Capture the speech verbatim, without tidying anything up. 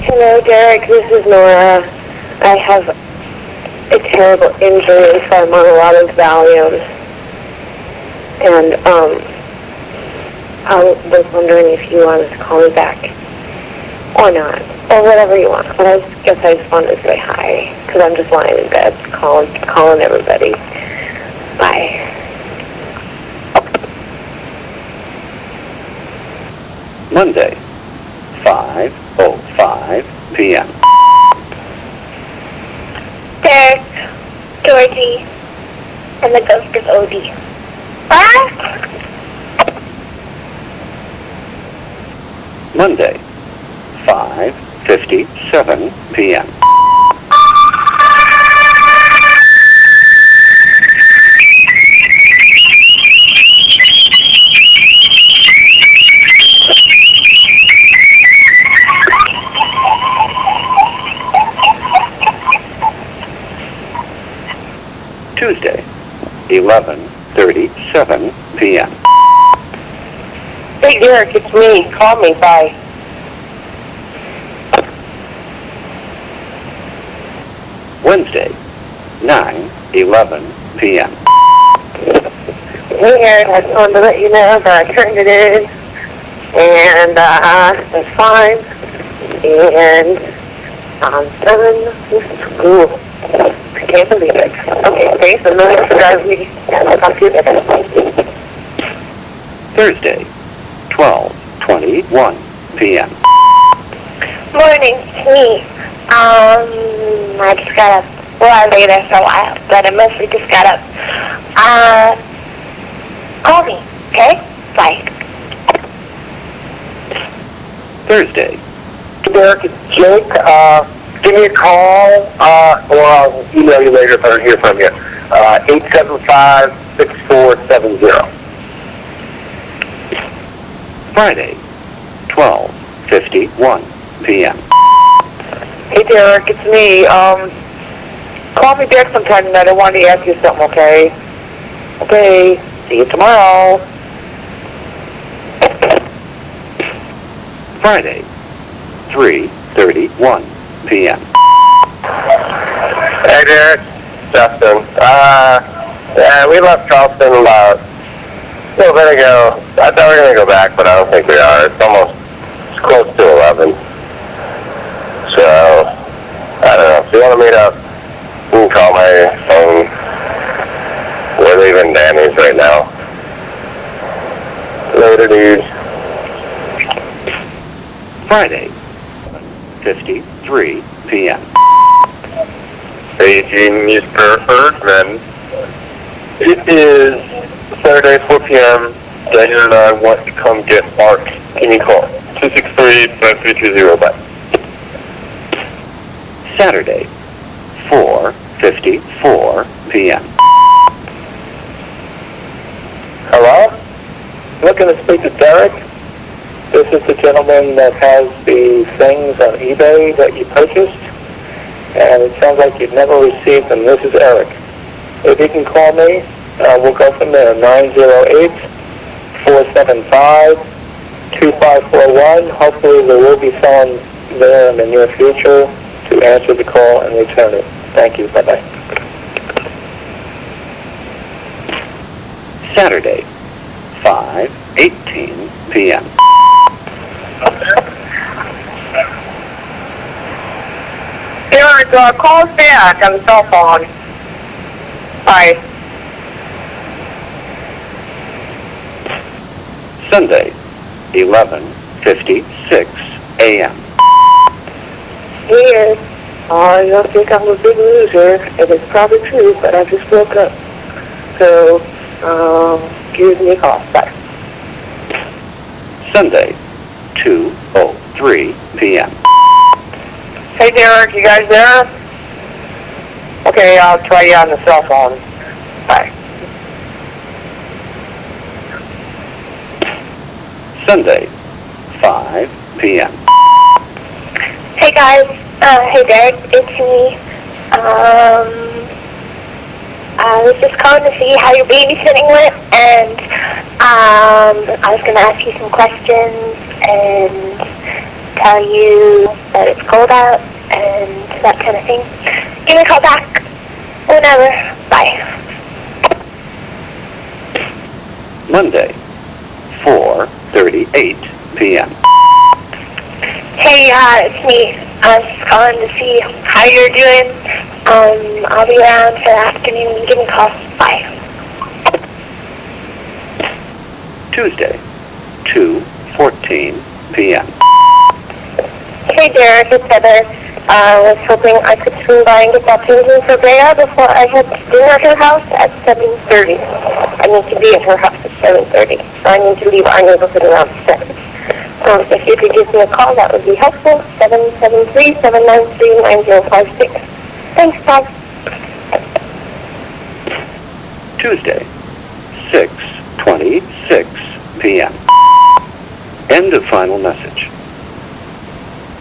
Hello, Derek. This is Nora. I have a terrible injury, so I'm on a lot of Valium. And um, I was wondering if you wanted to call me back or not, or whatever you want. But I guess I just wanted to say hi, because I'm just lying in bed calling, calling everybody. Bye. Monday, five oh five p m Derek, Georgie, and the ghost of Odie. Ah! Monday, five fifty-seven p m Tuesday, eleven thirty-seven p m Hey, Derek, it's me. Call me. Bye. Wednesday, nine eleven p m Hey, Eric, I just wanted to let you know that I turned it in, and uh, it's fine, and I'm done with school. I can't believe it. Okay, thanks a million for driving me. I'll talk to you later. Thursday, twelve twenty-one p m Morning, it's me. Um, I just got up. Well, I lay there for a while, but I mostly just got up. Uh, call me, okay? Bye. Thursday, Derek, it's Jake. Uh, give me a call, uh, or I'll email you later if I don't hear from you. Uh, eight seven five, six four seven zero. Friday, twelve fifty-one p m Hey, Derek, it's me. Um, call me back sometime tonight. I wanted to ask you something, okay? Okay, see you tomorrow. Friday, three thirty-one p m Hey, Derek. Justin. Uh, yeah, we left Charleston about a little bit ago. I thought we were going to go back, but I don't think we are. It's almost it's close to eleven. So, I don't know. If you want to meet up, you can call my phone. We're leaving Danny's right now. Later, dude. Friday, fifty-three p m Hey, Eugene, use preferred, then. It is Saturday, four p m Daniel and I want to come get Mark. Can you call? two six three, five three two zero. Bye. Saturday, four fifty-four p m Hello? Looking to speak to Derek? This is the gentleman that has the things on eBay that you purchased, and it sounds like you've never received them. This is Eric. If you can call me, uh, we'll go from there. nine zero eight, four seven five, two five four one. Hopefully there will be someone there in the near future to answer the call and return it. Thank you. Bye-bye. Saturday, five eighteen p m Derek, uh, call us back on the cell phone. Bye. Sunday, eleven fifty-six a m Here. I don't think I'm a big loser, and it's probably true, but I just woke up. So, um, give me a call. Bye. Sunday, two oh three p m Hey, Derek, you guys there? Okay, I'll try you on the cell phone. Bye. Sunday, five p m Hey guys, uh, hey Derek, it's me. Um, I was just calling to see how your babysitting went, and um, I was going to ask you some questions and tell you that it's cold out and that kind of thing. Give me a call back whenever. Bye. Monday, four thirty-eight p.m. Hey, uh, it's me. I was just calling to see how you're doing. Um, I'll be around for the afternoon. Give me a call. Bye. Tuesday, two fourteen p.m. Hey, Derek, it's Heather. I uh, was hoping I could swing by and get that painting for Bea before I head to dinner at her house at seven thirty. I need to be at her house at seven thirty, so I need to leave our neighborhood around seven. Um, if you could give me a call, that would be helpful. seven seven three, seven nine three, nine zero five six. Thanks, Bob. Tuesday, six twenty-six p.m. End of final message.